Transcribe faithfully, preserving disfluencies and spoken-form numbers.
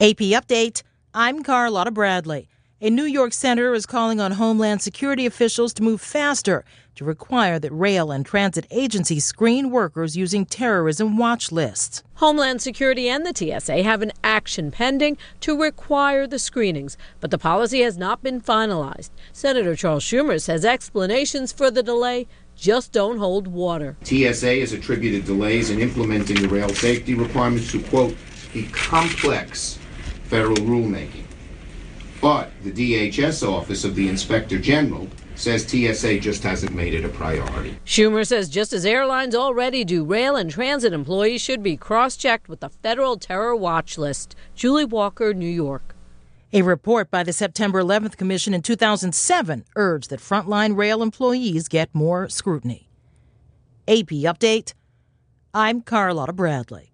A P Update, I'm Carlotta Bradley. A New York senator is calling on Homeland Security officials to move faster to require that rail and transit agencies screen workers using terrorism watch lists. Homeland Security and the T S A have an action pending to require the screenings, but the policy has not been finalized. Senator Charles Schumer says explanations for the delay just don't hold water. T S A has attributed delays in implementing the rail safety requirements to, quote, the complex federal rulemaking. But the D H S office of the Inspector General says T S A just hasn't made it a priority. Schumer says just as airlines already do, rail and transit employees should be cross-checked with the federal terror watch list. Julie Walker, New York. A report by the September eleventh Commission in two thousand seven urged that frontline rail employees get more scrutiny. A P Update, I'm Carlotta Bradley.